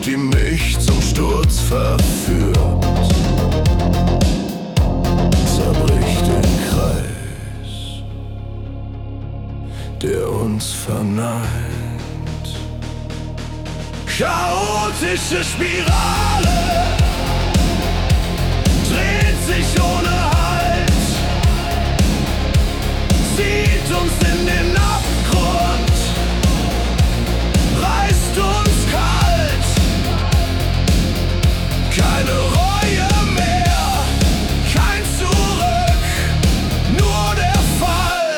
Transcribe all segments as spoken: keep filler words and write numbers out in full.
die mich zum Sturz verführt. Zerbricht den Kreis, der uns verneint. Chaotische Spirale dreht sich ohne Halt, zieht uns in den Abgrund, reißt uns kalt. Keine Reue mehr, kein Zurück, nur der Fall.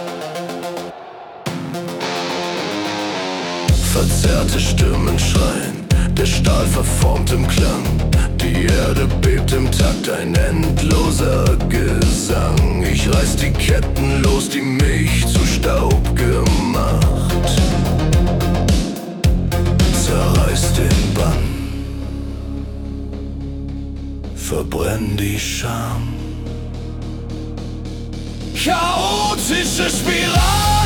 Verzerrte Stimmen schreien, der Stahl verformt im Klang. Die Erde bebt im Takt, ein endloser Gesang. Ich reiß die Ketten los, die mich zu Staub gemacht. Zerreiß den Bann, verbrenn die Scham. Chaotische Spirale